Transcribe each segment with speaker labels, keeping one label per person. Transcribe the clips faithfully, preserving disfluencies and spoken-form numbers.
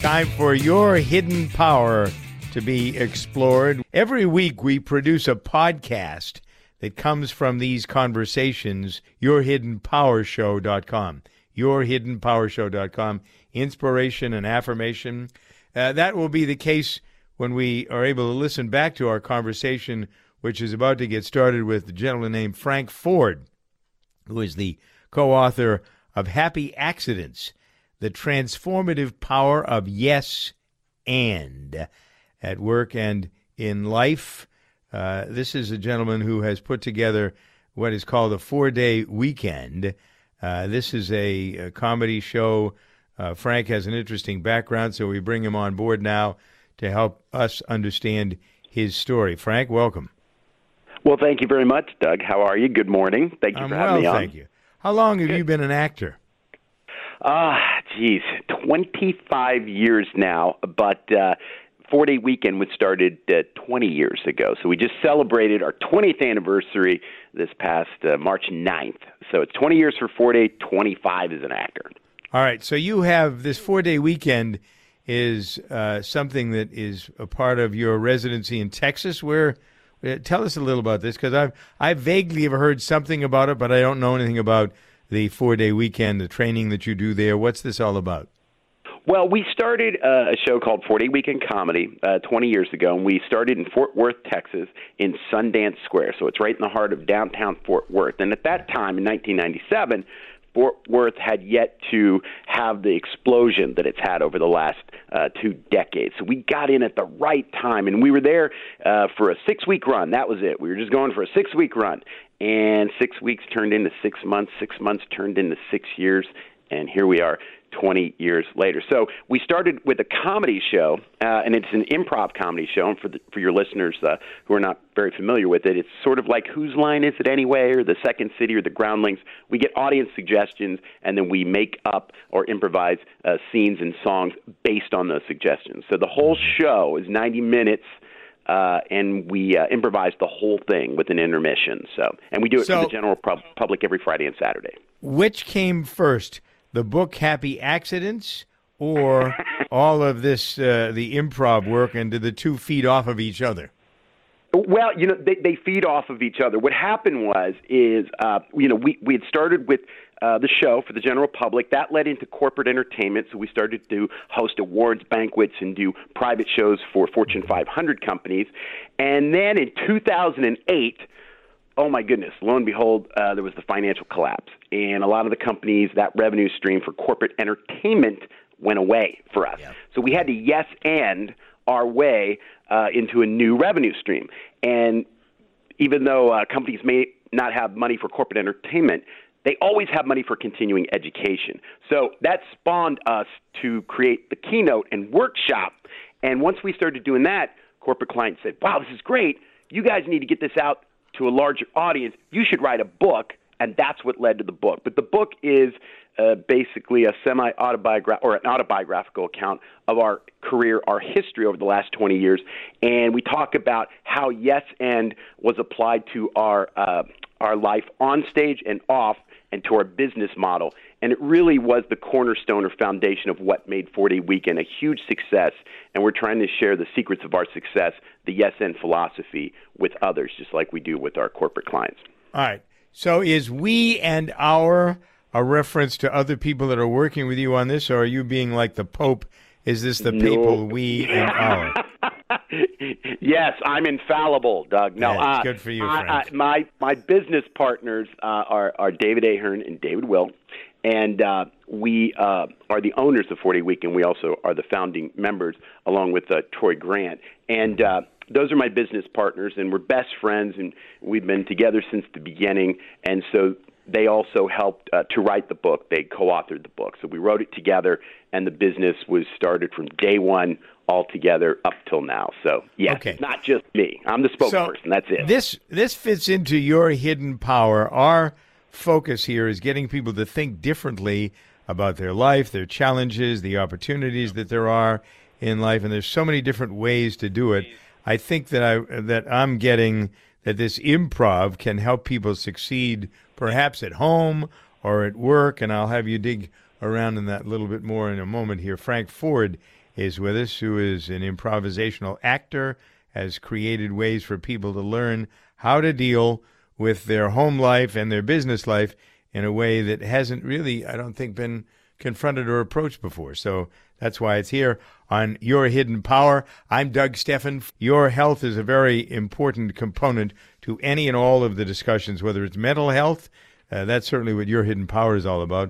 Speaker 1: Time for your hidden power to be explored. Every week we produce a podcast that comes from these conversations, your hidden power show dot com. your hidden power show dot com. Inspiration and affirmation. Uh, that will be the case when we are able to listen back to our conversation, which is about to get started with a gentleman named Frank Ford, who is the co-author of Happy Accidents, The Transformative Power of Yes and at Work and in Life. Uh, this is a gentleman who has put together what is called a four-day weekend. Uh, this is a, a comedy show. Uh, Frank has an interesting background, so we bring him on board now to help us understand his story. Frank, welcome.
Speaker 2: Well, thank you very much, Doug. How are you? Good morning. Thank you
Speaker 1: I'm
Speaker 2: for having
Speaker 1: well,
Speaker 2: me on.
Speaker 1: Thank you. How long have
Speaker 2: Good.
Speaker 1: you been an actor?
Speaker 2: Ah, geez, twenty-five years now, but uh, four-day weekend was started uh, twenty years ago. So we just celebrated our twentieth anniversary this past uh, March ninth. So it's twenty years for four-day, twenty-five as an actor.
Speaker 1: All right, so you have this four-day weekend is uh, something that is a part of your residency in Texas. Where, uh, tell us a little about this, because I've I vaguely have heard something about it, but I don't know anything about the four-day weekend, the training that you do there. What's this all about?
Speaker 2: Well, we started uh, a show called four-day Weekend Comedy uh, twenty years ago, and we started in Fort Worth, Texas, in Sundance Square. So it's right in the heart of downtown Fort Worth. And at that time, in nineteen ninety-seven, Fort Worth had yet to have the explosion that it's had over the last uh, two decades. So we got in at the right time, and we were there uh, for a six-week run. That was it. We were just going for a six-week run. And six weeks turned into six months. Six months turned into six years. And here we are twenty years later. So we started with a comedy show, uh, and it's an improv comedy show. And for the, for your listeners uh, who are not very familiar with it, it's sort of like Whose Line Is It Anyway, or The Second City, or The Groundlings. We get audience suggestions, and then we make up or improvise uh, scenes and songs based on those suggestions. So the whole show is ninety minutes. Uh, and we uh, improvise the whole thing with an intermission. So, and we do it
Speaker 1: So-
Speaker 2: for the general pub- public every Friday and Saturday.
Speaker 1: Which came first, the book Happy Accidents or all of this, uh, the improv work, and did the two feed off of each other?
Speaker 2: Well, you know, they, they feed off of each other. What happened was, is, uh, you know, we, we had started with uh, the show for the general public. That led into corporate entertainment, so we started to host awards banquets and do private shows for Fortune five hundred companies. And then in two thousand eight, oh my goodness, lo and behold, uh, there was the financial collapse. And a lot of the companies, that revenue stream for corporate entertainment went away for us.
Speaker 1: Yeah.
Speaker 2: So we had to yes and our way uh, into a new revenue stream. And even though uh, companies may not have money for corporate entertainment, they always have money for continuing education. So that spawned us to create the Keynote and Workshop. And once we started doing that, corporate clients said, wow, this is great. You guys need to get this out to a larger audience. You should write a book. And that's what led to the book. But the book is uh, basically a semi-autobiographical or an autobiographical account of our career, our history over the last twenty years. And we talk about how yes and was applied to our uh, our life on stage and off, and to our business model. And it really was the cornerstone or foundation of what made four-day Weekend a huge success. And we're trying to share the secrets of our success, the yes and philosophy, with others, just like we do with our corporate clients.
Speaker 1: All right. So is we and our a reference to other people that are working with you on this, or are you being like the Pope? Is this the
Speaker 2: No.
Speaker 1: people, we and our?
Speaker 2: Yes, I'm infallible, Doug. No,
Speaker 1: Yeah, it's
Speaker 2: uh,
Speaker 1: good for you,
Speaker 2: I,
Speaker 1: Frank.
Speaker 2: I, my my business partners uh, are are David Ahern and David Will, and uh, we uh, are the owners of four-day Weekend. We also are the founding members, along with uh, Troy Grant, and uh, those are my business partners, and we're best friends, and we've been together since the beginning. And so they also helped uh, to write the book. They co-authored the book, so we wrote it together, and the business was started from day one all together up till now. So, yes,
Speaker 1: Okay.
Speaker 2: it's not just me. I'm the spokesperson.
Speaker 1: So
Speaker 2: That's it.
Speaker 1: This this fits into your hidden power. Our focus here is getting people to think differently about their life, their challenges, the opportunities that there are in life, and there's so many different ways to do it. I think that I that I'm getting that this improv can help people succeed, perhaps at home or at work, and I'll have you dig around in that a little bit more in a moment here. Frank Ford is with us, who is an improvisational actor, has created ways for people to learn how to deal with their home life and their business life in a way that hasn't really, I don't think, been confronted or approached before. So that's why it's here on Your Hidden Power. I'm Doug Steffen. Your health is a very important component to any and all of the discussions, whether it's mental health. Uh, that's certainly what Your Hidden Power is all about.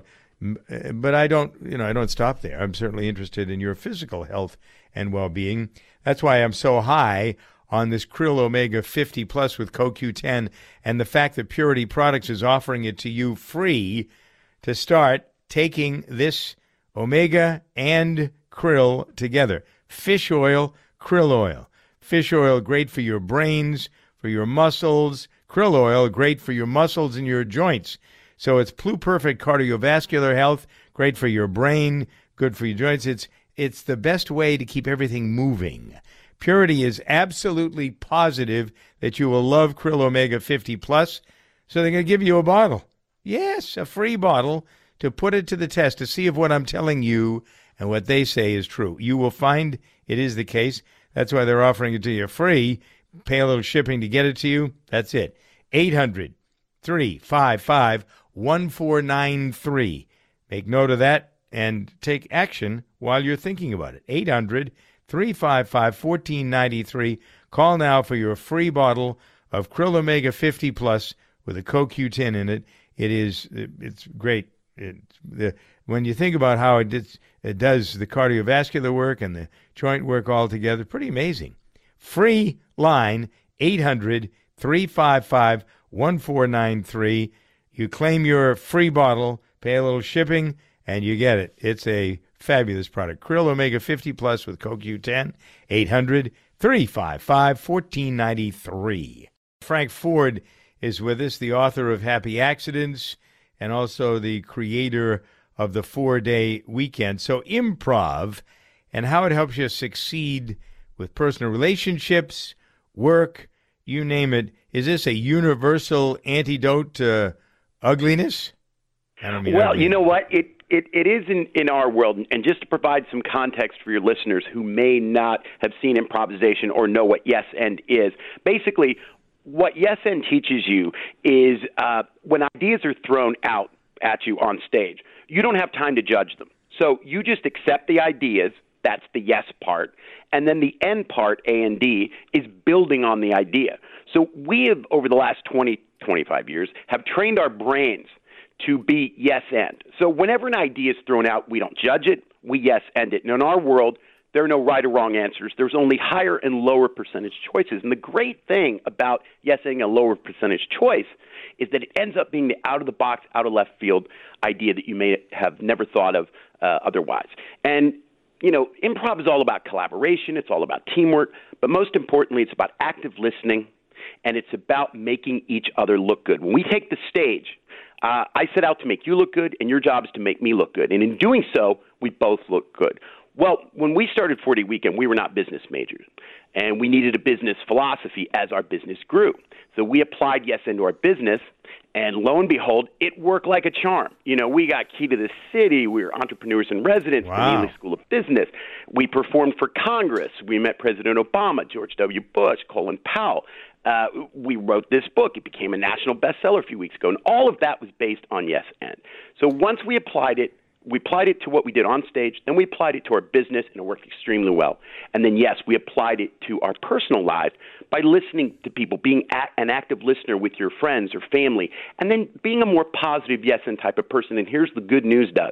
Speaker 1: But I don't, you know, I don't stop there. I'm certainly interested in your physical health and well-being. That's why I'm so high on this Krill Omega fifty Plus with C O Q ten, and the fact that Purity Products is offering it to you free to start taking this Omega and krill together. Fish oil, krill oil. Fish oil, great for your brains, for your muscles. Krill oil, great for your muscles and your joints. So it's pluperfect cardiovascular health, great for your brain, good for your joints. It's it's the best way to keep everything moving. Purity is absolutely positive that you will love Krill Omega fifty Plus, so they're going to give you a bottle. Yes, a free bottle to put it to the test to see if what I'm telling you and what they say is true. You will find it is the case. That's why they're offering it to you free. Pay a little shipping to get it to you. That's it. eight hundred, three five five, one four nine three. Make note of that and take action while you're thinking about it. eight hundred, three five five, one four nine three. Call now for your free bottle of Krill Omega fifty Plus with a C O Q ten in it. It is, it's great. It, the, when you think about how it, did, it does the cardiovascular work and the joint work all together, pretty amazing. Free line, eight hundred, three five five, one four nine three. You claim your free bottle, pay a little shipping, and you get it. It's a fabulous product. Krill Omega fifty Plus with C O Q ten, eight hundred, three five five, one four nine three. Frank Ford is with us, the author of Happy Accidents and also the creator of the four-day weekend. So improv and how it helps you succeed with personal relationships, work, you name it. Is this a universal antidote to ugliness? I don't mean
Speaker 2: well,
Speaker 1: ugly.
Speaker 2: You know what? It It, it is in, in our world, and just to provide some context for your listeners who may not have seen improvisation or know what yes and is, basically what yes and teaches you is uh, when ideas are thrown out at you on stage, you don't have time to judge them. So you just accept the ideas, that's the yes part, and then the end part, A and D, is building on the idea. So we have, over the last twenty, twenty-five years, have trained our brains to be yes and. So whenever an idea is thrown out, we don't judge it, we yes and it. And in our world, there are no right or wrong answers. There's only higher and lower percentage choices. And the great thing about yes-ing a lower percentage choice is that it ends up being the out-of-the-box, out-of-left-field idea that you may have never thought of uh, otherwise. And, you know, improv is all about collaboration. It's all about teamwork. But most importantly, it's about active listening, and it's about making each other look good. When we take the stage, Uh, I set out to make you look good, and your job is to make me look good. And in doing so, we both look good. Well, when we started forty Weekend, we were not business majors, and we needed a business philosophy as our business grew. So we applied yes into our business, and lo and behold, it worked like a charm. You know, we got Key to the City. We were entrepreneurs in residence,
Speaker 1: wow.
Speaker 2: the Neely School of Business. We performed for Congress. We met President Obama, George W. Bush, Colin Powell. Uh, we wrote this book. It became a national bestseller a few weeks ago, and all of that was based on yes and. So once we applied it, we applied it to what we did on stage, then we applied it to our business, and it worked extremely well. And then, yes, we applied it to our personal lives by listening to people, being a- an active listener with your friends or family, and then being a more positive yes and type of person. And here's the good news, Doug.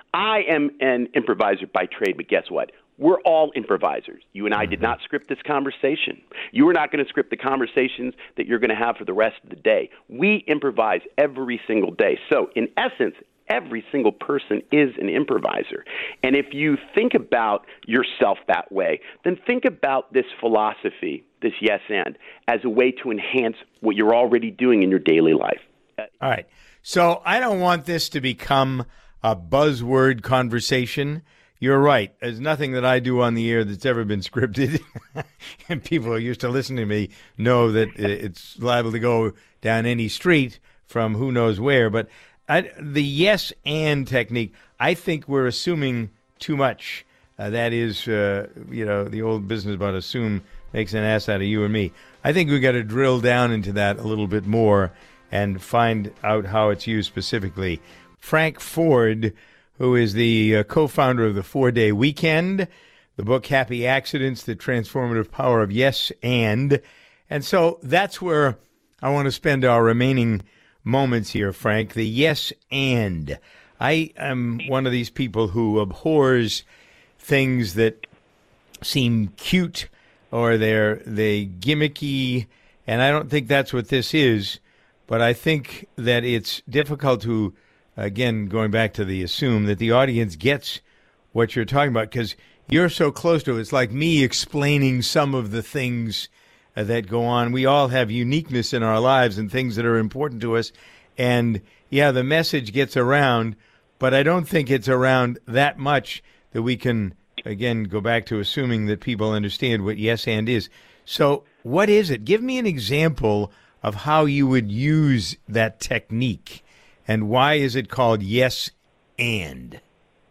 Speaker 2: I am an improviser by trade, but guess what? We're all improvisers. You and I did not script this conversation. You are not going to script the conversations that you're going to have for the rest of the day. We improvise every single day. So, in essence, every single person is an improviser. And if you think about yourself that way, then think about this philosophy, this yes and, as a way to enhance what you're already doing in your daily life.
Speaker 1: All right. So I don't want this to become a buzzword conversation. You're right. There's nothing that I do on the air that's ever been scripted. And people who used to listen to me know that it's liable to go down any street from who knows where. But I, the yes and technique, I think we're assuming too much. Uh, that is, uh, you know, the old business about assume makes an ass out of you and me. I think we got to drill down into that a little bit more and find out how it's used specifically. Frank Ford, who is the uh, co-founder of the Four-Day Weekend, the book Happy Accidents, The Transformative Power of Yes and. And so that's where I want to spend our remaining moments here, Frank, the yes and. I am one of these people who abhors things that seem cute or they're they gimmicky, and I don't think that's what this is, but I think that it's difficult to, again, going back to the assume, that the audience gets what you're talking about because you're so close to it. It's like me explaining some of the things uh, that go on. We all have uniqueness in our lives and things that are important to us, and yeah, the message gets around, but I don't think it's around that much that we can, again, go back to assuming that people understand what yes and is. So what is it? Give me an example of how you would use that technique, and why is it called yes and?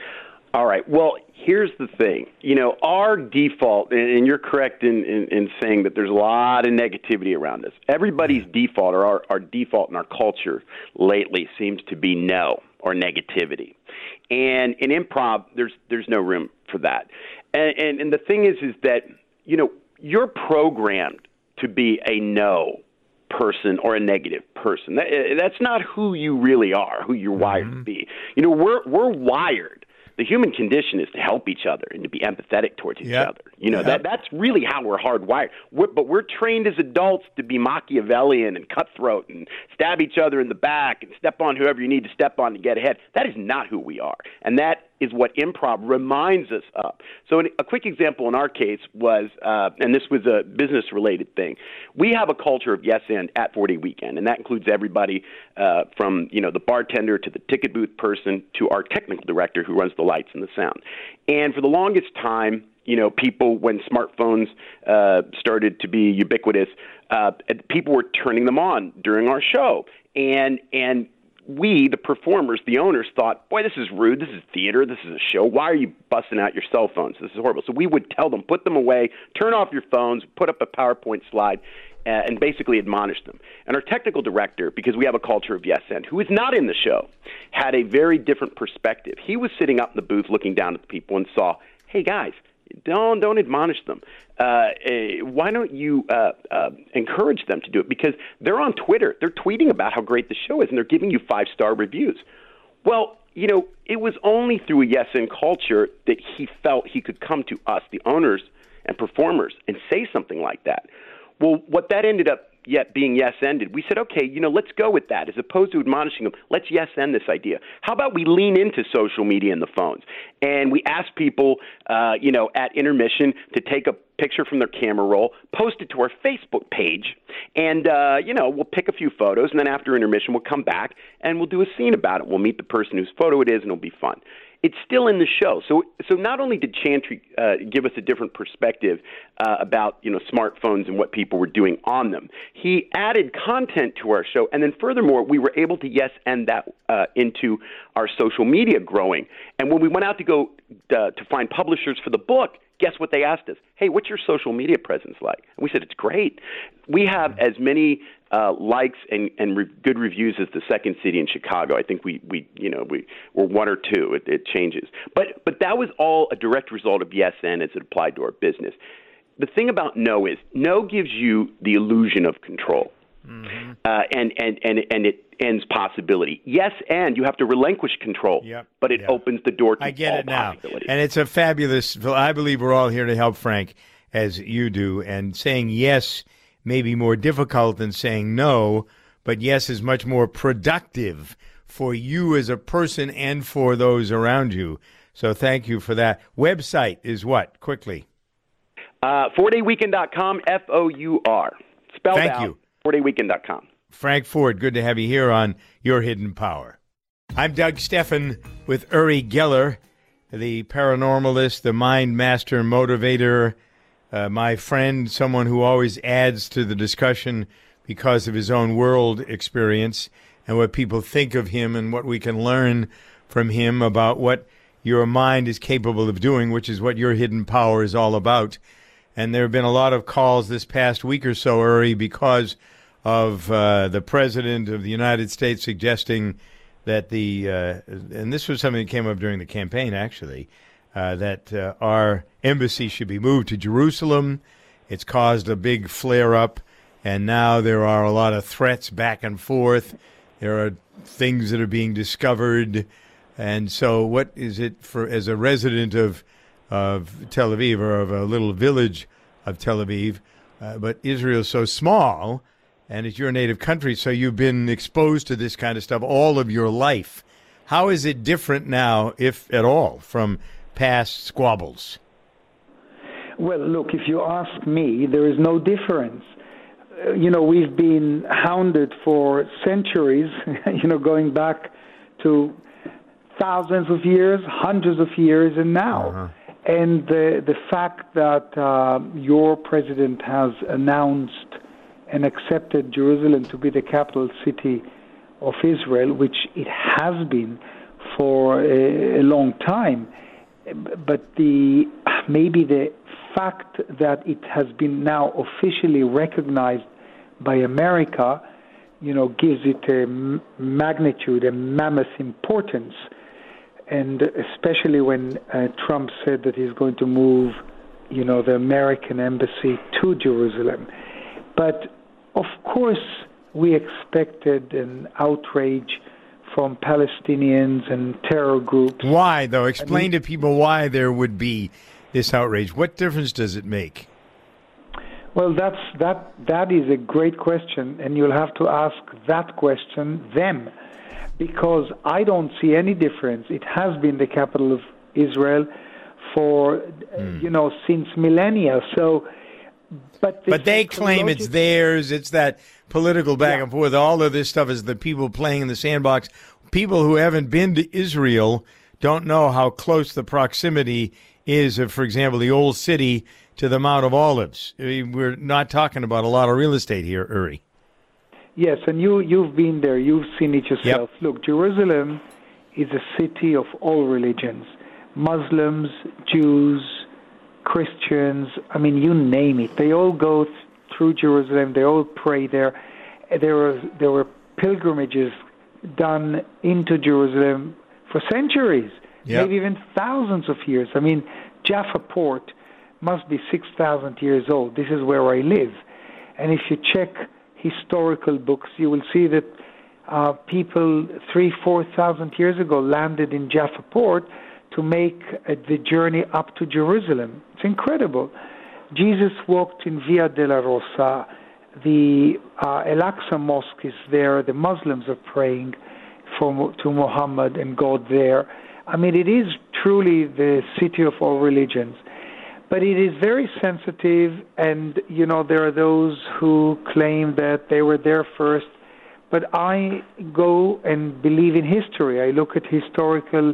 Speaker 2: All right. Well, here's the thing. You know, our default, and you're correct in, in, in saying that there's a lot of negativity around us. Everybody's default, or our, our default in our culture lately, seems to be no or negativity. And in improv, there's there's no room for that. And, and and the thing is, is that, you know, you're programmed to be a no person or a negative person. That, that's not who you really are, who you're wired mm-hmm. to be. You know, we're we're wired. The human condition is to help each other and to be empathetic towards each yep. other. You know, yep. that that's really how we're hardwired. We're, but we're trained as adults to be Machiavellian and cutthroat and stab each other in the back and step on whoever you need to step on to get ahead. That is not who we are. And that is what improv reminds us of. So a quick example in our case was, uh, and this was a business-related thing, we have a culture of yes and at Four-Day Weekend, and that includes everybody uh, from, you know, the bartender to the ticket booth person to our technical director who runs the lights and the sound. And for the longest time, you know, people, when smartphones uh, started to be ubiquitous, uh, people were turning them on during our show. And and we, the performers, the owners, thought, boy, this is rude. This is theater. This is a show. Why are you busting out your cell phones? This is horrible. So we would tell them, put them away, turn off your phones, put up a PowerPoint slide, uh, and basically admonish them. And our technical director, because we have a culture of yes and, who is not in the show, had a very different perspective. He was sitting up in the booth looking down at the people and saw, hey, guys, Don't don't admonish them. Uh, uh, why don't you uh, uh, encourage them to do it? Because they're on Twitter. They're tweeting about how great the show is, and they're giving you five-star reviews. Well, you know, it was only through a yes-and culture that he felt he could come to us, the owners and performers, and say something like that. Well, what that ended up yet being yes-ended, we said, okay, you know, let's go with that. As opposed to admonishing them, let's yes-end this idea. How about we lean into social media and the phones? And we ask people, uh, you know, at intermission to take a picture from their camera roll, post it to our Facebook page, and, uh, you know, we'll pick a few photos, and then after intermission, we'll come back, and we'll do a scene about it. We'll meet the person whose photo it is, and it'll be fun. It's still in the show. So so not only did Chantry uh, give us a different perspective uh, about, you know, smartphones and what people were doing on them, he added content to our show. And then furthermore, we were able to yes and that uh, into our social media growing. And when we went out to go uh, to find publishers for the book, guess what they asked us? Hey, what's your social media presence like? And we said, it's great. We have as many uh, likes and, and re- good reviews as the second city in Chicago. I think we, we you know, we, we're one or two. It, it changes. But, but that was all a direct result of yes and as it applied to our business. The thing about no is no gives you the illusion of control. Mm-hmm. Uh, and, and, and, and it ends possibility. Yes, and you have to relinquish control, yep. but it yep. opens the door to
Speaker 1: I get
Speaker 2: all
Speaker 1: it now.
Speaker 2: possibilities.
Speaker 1: And it's a fabulous, I believe we're all here to help Frank, as you do, and saying yes may be more difficult than saying no, but yes is much more productive for you as a person and for those around you. So thank you for that. Website is what, quickly?
Speaker 2: Uh, four day weekend dot com, F O U R. Spelled
Speaker 1: Thank
Speaker 2: out.
Speaker 1: you.
Speaker 2: four day weekend dot com.
Speaker 1: Frank Ford, good to have you here on Your Hidden Power. I'm Doug Steffen with Uri Geller, the paranormalist, the mind master motivator, uh, my friend, someone who always adds to the discussion because of his own world experience and what people think of him and what we can learn from him about what your mind is capable of doing, which is what your hidden power is all about. And there have been a lot of calls this past week or so, Uri, because of uh, the President of the United States suggesting that the, uh, and this was something that came up during the campaign, actually, uh, that uh, our embassy should be moved to Jerusalem. It's caused a big flare-up, and now there are a lot of threats back and forth. There are things that are being discovered. And so what is it for, as a resident of of Tel Aviv, or of a little village of Tel Aviv, uh, but Israel's so small, and it's your native country, so you've been exposed to this kind of stuff all of your life. How is it different now, if at all, from past squabbles?
Speaker 3: Well, look, if you ask me, there is no difference. Uh, you know, we've been hounded for centuries, you know, going back to thousands of years, hundreds of years, and now. Uh-huh. And the, the fact that uh, your president has announced and accepted Jerusalem to be the capital city of Israel, which it has been for a, a long time, but the maybe the fact that it has been now officially recognized by America, you know, gives it a m- magnitude, a mammoth importance. And especially when uh, Trump said that he's going to move, you know, the American embassy to Jerusalem. But, of course, we expected an outrage from Palestinians and terror groups.
Speaker 1: Why, though? Explain
Speaker 3: I mean,
Speaker 1: to people why there would be this outrage. What difference does it make?
Speaker 3: Well, that's that. That is a great question, and you'll have to ask that question them. Because I don't see any difference. It has been the capital of Israel for, mm. you know, since millennia. So, but
Speaker 1: but they claim it's theirs. It's that political back yeah. and forth. All of this stuff is the people playing in the sandbox. People who haven't been to Israel don't know how close the proximity is of, for example, the old city to the Mount of Olives. I mean, we're not talking about a lot of real estate here, Uri.
Speaker 3: Yes, and you, you've been there. You've seen it yourself.
Speaker 1: Yep.
Speaker 3: Look, Jerusalem is a city of all religions. Muslims, Jews, Christians, I mean, you name it. They all go th- through Jerusalem. They all pray there. There were, there were pilgrimages done into Jerusalem for centuries,
Speaker 1: yep.
Speaker 3: maybe even thousands of years. I mean, Jaffa Port must be six thousand years old. This is where I live. And if you check historical books, you will see that uh, people three, four thousand years ago landed in Jaffa Port to make uh, the journey up to Jerusalem. It's incredible. Jesus walked in Via della Rosa. The uh, Al-Aqsa Mosque is there. The Muslims are praying for to Muhammad and God there. I mean, it is truly the city of all religions. But it is very sensitive, and, you know, there are those who claim that they were there first. But I go and believe in history. I look at historical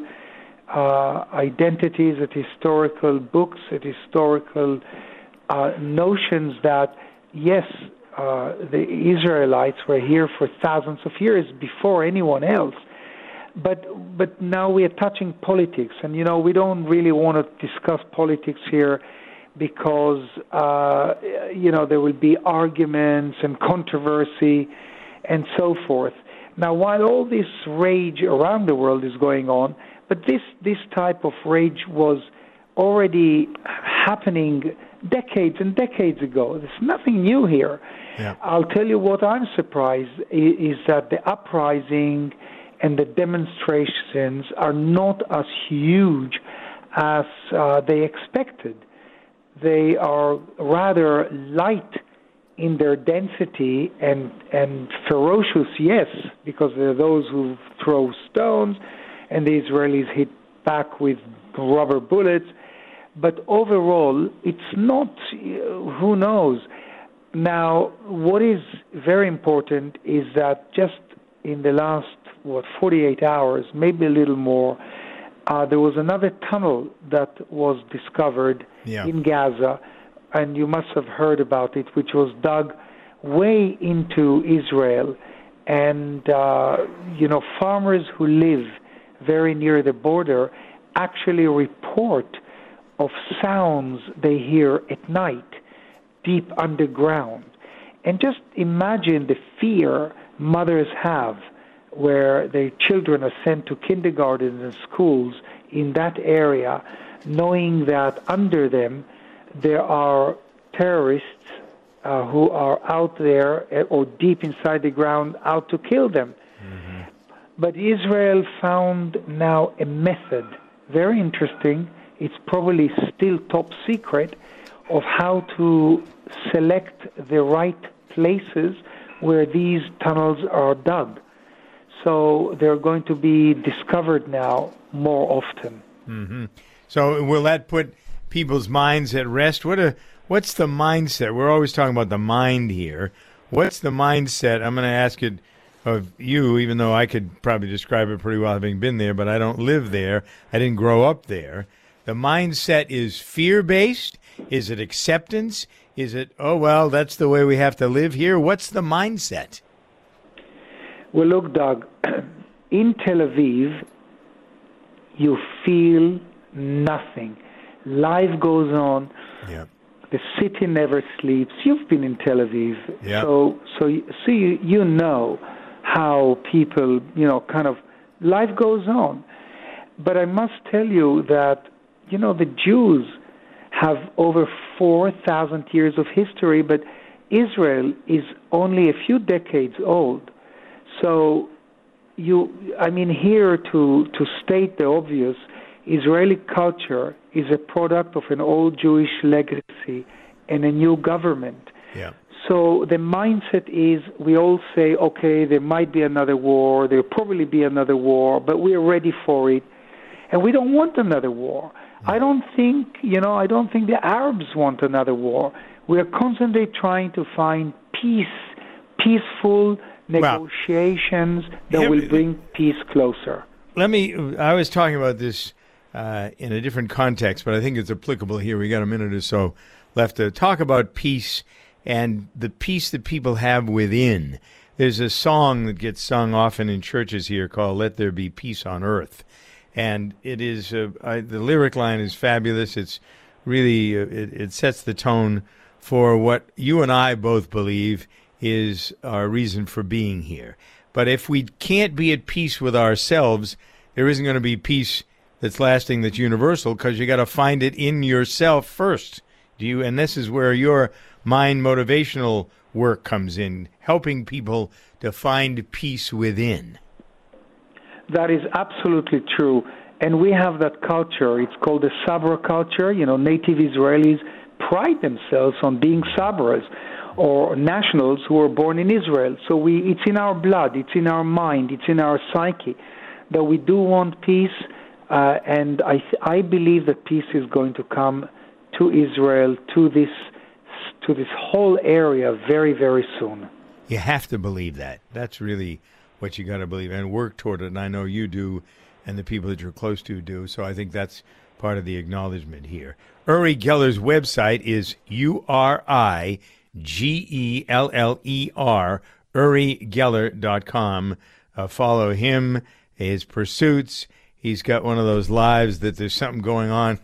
Speaker 3: uh, identities, at historical books, at historical uh, notions that, yes, uh, the Israelites were here for thousands of years before anyone else. But but now we are touching politics, and, you know, we don't really want to discuss politics here because, uh, you know, there will be arguments and controversy and so forth. Now, while all this rage around the world is going on, but this, this type of rage was already happening decades and decades ago. There's nothing new here.
Speaker 1: Yeah.
Speaker 3: I'll tell you what I'm surprised is, is that the uprising and the demonstrations are not as huge as uh, they expected. They are rather light in their density and, and ferocious, yes, because there are those who throw stones and the Israelis hit back with rubber bullets. But overall, it's not, who knows. Now, what is very important is that just in the last, what, forty-eight hours, maybe a little more, uh, there was another tunnel that was discovered
Speaker 1: yeah.
Speaker 3: in Gaza, and you must have heard about it, which was dug way into Israel. And, uh, you know, farmers who live very near the border actually report of sounds they hear at night, deep underground. And just imagine the fear mothers have where their children are sent to kindergartens and schools in that area, knowing that under them there are terrorists uh, who are out there uh, or deep inside the ground out to kill them. Mm-hmm. But Israel found now a method, very interesting, it's probably still top secret, of how to select the right places where these tunnels are dug. So they're going to be discovered now more often.
Speaker 1: Mm-hmm. So will that put people's minds at rest? What a, what's the mindset? We're always talking about the mind here. What's the mindset? I'm going to ask it of you, even though I could probably describe it pretty well having been there, but I don't live there. I didn't grow up there. The mindset is fear-based? Is it acceptance? Is it, oh, well, that's the way we have to live here? What's the mindset?
Speaker 3: Well, look, Doug, in Tel Aviv, you feel nothing. Life goes on.
Speaker 1: Yeah.
Speaker 3: The city never sleeps. You've been in Tel Aviv.
Speaker 1: Yeah.
Speaker 3: So, so, so you, you know how people, you know, kind of, life goes on. But I must tell you that, you know, the Jews have over four thousand years of history, but Israel is only a few decades old. So, you, I mean, here to, to state the obvious, Israeli culture is a product of an old Jewish legacy and a new government.
Speaker 1: Yeah.
Speaker 3: So the mindset is we all say, okay, there might be another war, there'll probably be another war, but we're ready for it. And we don't want another war. I don't think, you know, I don't think the Arabs want another war. We are constantly trying to find peace, peaceful negotiations well, that will bring peace closer.
Speaker 1: Let me, I was talking about this uh, in a different context, but I think it's applicable here. We got a minute or so left to talk about peace and the peace that people have within. There's a song that gets sung often in churches here called Let There Be Peace on Earth. And it is, uh, I, the lyric line is fabulous. It's really, uh, it, it sets the tone for what you and I both believe is our reason for being here. But if we can't be at peace with ourselves, there isn't going to be peace that's lasting, that's universal, because you got to find it in yourself first. Do you? And this is where your mind motivational work comes in, helping people to find peace within.
Speaker 3: That is absolutely true. And we have that culture. It's called the Sabra culture. You know, native Israelis pride themselves on being Sabras, or nationals who were born in Israel. So we, it's in our blood, it's in our mind, it's in our psyche that we do want peace. Uh, and I, th- I believe that peace is going to come to Israel, to this, to this whole area very, very soon.
Speaker 1: You have to believe that. That's really what you got to believe and work toward it. And I know you do, and the people that you're close to do. So I think that's part of the acknowledgement here. Uri Geller's website is U R I G E L L E R, uri geller dot com. Uh, follow him, his pursuits. He's got one of those lives that there's something going on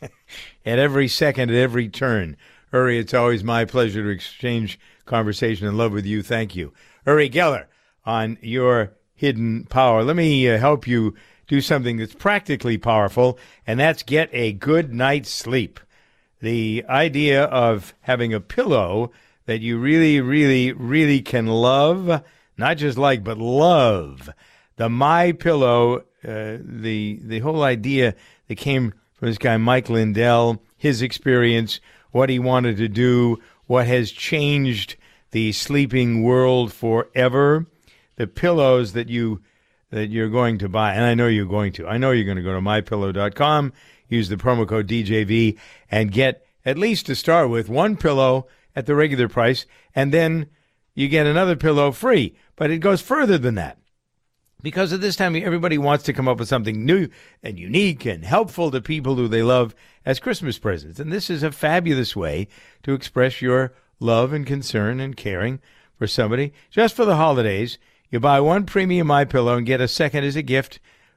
Speaker 1: at every second, at every turn. Uri, it's always my pleasure to exchange conversation and love with you. Thank you. Uri Geller on Your Hidden Power. Let me uh, help you do something that's practically powerful, and that's get a good night's sleep. The idea of having a pillow that you really, really, really can love, not just like, but love. The MyPillow, uh, the the whole idea that came from this guy Mike Lindell, his experience, what he wanted to do, what has changed the sleeping world forever. The pillows that you that you're going to buy, and I know you're going to. I know you're going to go to my pillow dot com, use the promo code D J V, and get, at least to start with, one pillow at the regular price, and then you get another pillow free. But it goes further than that. Because at this time, everybody wants to come up with something new and unique and helpful to people who they love as Christmas presents. And this is a fabulous way to express your love and concern and caring for somebody. Just for the holidays, you buy one premium MyPillow and get a second as a gift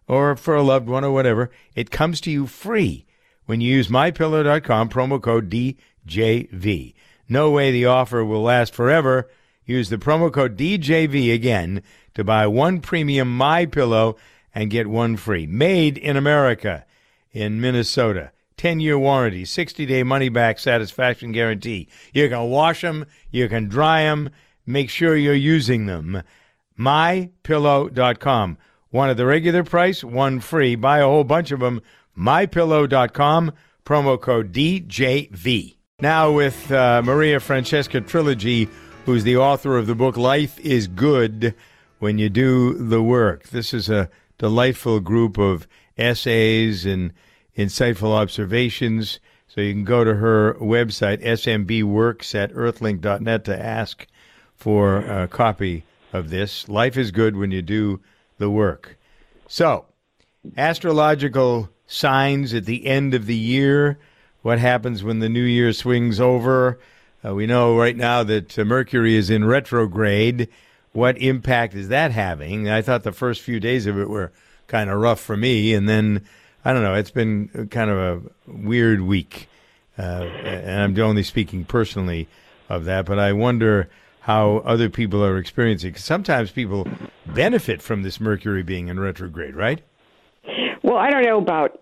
Speaker 1: or for a loved one or whatever. It comes to you free when you use my pillow dot com, promo code D J V. No way the offer will last forever. Use the promo code D J V again to buy one premium MyPillow and get one free. Made in America, in Minnesota. ten-year warranty, sixty-day money-back satisfaction guarantee. You can wash them, you can dry them, make sure you're using them. my pillow dot com. One at the regular price, one free. Buy a whole bunch of them. my pillow dot com, promo code D J V. Now with uh, Maria Francesca Trilogy, who's the author of the book Life is Good When You Do the Work. This is a delightful group of essays and insightful observations. So you can go to her website, S M B works at earthlink dot net, to ask for a copy of this. Life is good when you do the work. So, astrological signs at the end of the year. What happens when the new year swings over? Uh, we know right now that uh, Mercury is in retrograde. What impact is that having? I thought the first few days of it were kind of rough for me, and then, I don't know, it's been kind of a weird week. Uh, and I'm only speaking personally of that, but I wonder how other people are experiencing it. 'Cause sometimes people benefit from this Mercury being in retrograde, right?
Speaker 4: Well, I don't know about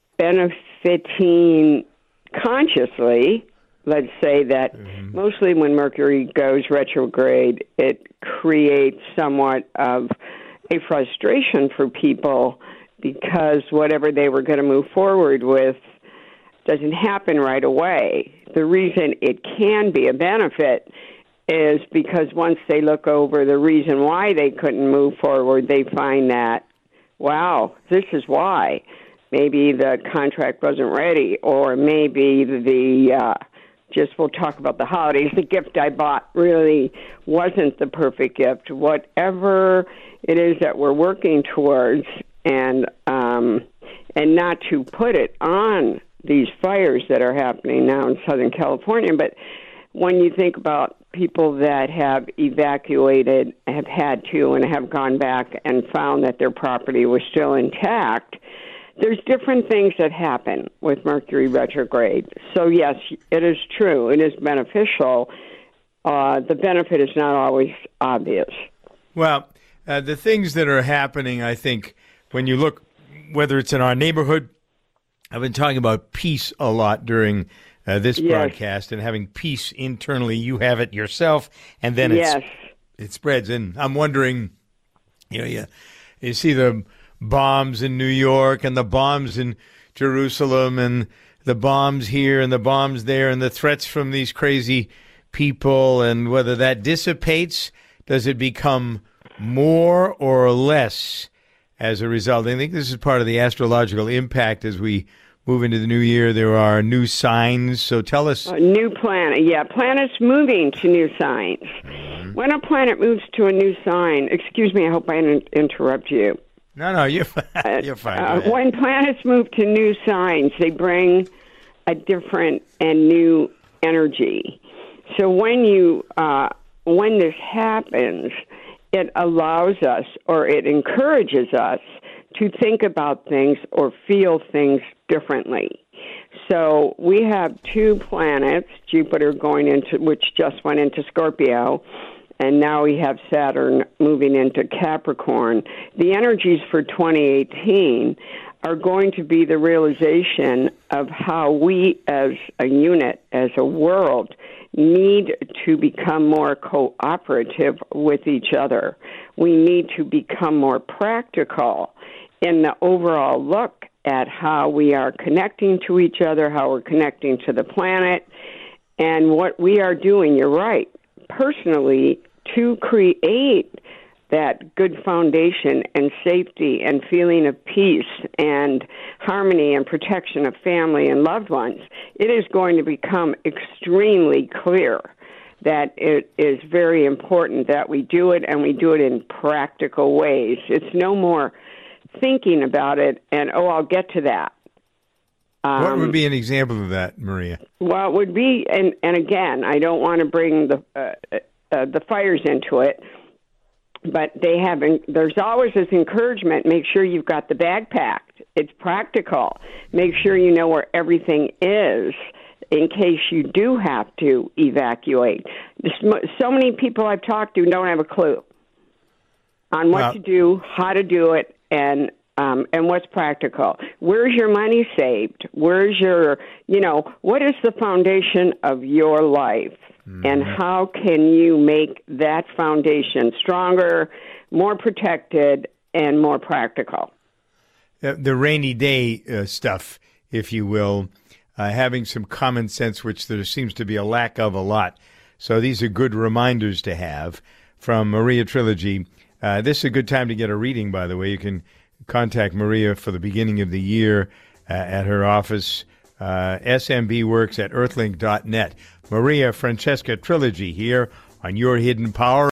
Speaker 4: benefiting consciously. Let's say that mm-hmm. mostly when Mercury goes retrograde, it creates somewhat of a frustration for people because whatever they were going to move forward with doesn't happen right away. The reason it can be a benefit is because once they look over the reason why they couldn't move forward, they find that, wow, this is why. Maybe the contract wasn't ready, or maybe the, uh, just we'll talk about the holidays, the gift I bought really wasn't the perfect gift. Whatever it is that we're working towards, and um, and not to put it on these fires that are happening now in Southern California, but when you think about people that have evacuated, have had to, and have gone back and found that their property was still intact, there's different things that happen with Mercury retrograde. So, yes, it is true. It is beneficial. Uh, the benefit is not always obvious.
Speaker 1: Well, uh, the things that are happening, I think, when you look, whether it's in our neighborhood, I've been talking about peace a lot during uh, this
Speaker 4: yes.
Speaker 1: broadcast, and having peace internally. You have it yourself, and then
Speaker 4: yes.
Speaker 1: it's, it spreads. And I'm wondering, you know, you, you see the bombs in New York and the bombs in Jerusalem and the bombs here and the bombs there and the threats from these crazy people, and whether that dissipates, does it become more or less as a result? I think this is part of the astrological impact as we move into the new year. There are new signs, so tell us.
Speaker 4: A new planet, yeah, planets moving to new signs. Mm-hmm. When a planet moves to a new sign, excuse me, I hope I didn't interrupt you.
Speaker 1: No, no, you're fine. You're fine.
Speaker 4: Uh, when planets move to new signs, they bring a different and new energy. So when you uh, when this happens, it allows us, or it encourages us, to think about things or feel things differently. So we have two planets, Jupiter going into, which just went into Scorpio, and now we have Saturn moving into Capricorn. The energies for twenty eighteen are going to be the realization of how we as a unit, as a world, need to become more cooperative with each other. We need to become more practical in the overall look at how we are connecting to each other, how we're connecting to the planet, and what we are doing, you're right, personally, to create that good foundation and safety and feeling of peace and harmony and protection of family and loved ones. It is going to become extremely clear that it is very important that we do it, and we do it in practical ways. It's no more thinking about it and, oh, I'll get to that. Um,
Speaker 1: what would be an example of that, Maria?
Speaker 4: Well, it would be, and, and again, I don't want to bring the uh, uh, the fires into it, but they haven't. There's always this encouragement. Make sure you've got the bag packed. It's practical. Make sure you know where everything is in case you do have to evacuate. So many people I've talked to don't have a clue on what
Speaker 1: Well,
Speaker 4: to do, how to do it, and um, and what's practical. Where's your money saved? Where's your, you know, what is the foundation of your life? Mm-hmm. And how can you make that foundation stronger, more protected, and more practical?
Speaker 1: Uh, the rainy day uh, stuff, if you will, uh, having some common sense, which there seems to be a lack of a lot. So these are good reminders to have from Maria Trilogy. Uh, this is a good time to get a reading, by the way. You can contact Maria for the beginning of the year uh, at her office, uh, S M B works at earthlink dot net. Maria Francesca Trilogy here on Your Hidden Power.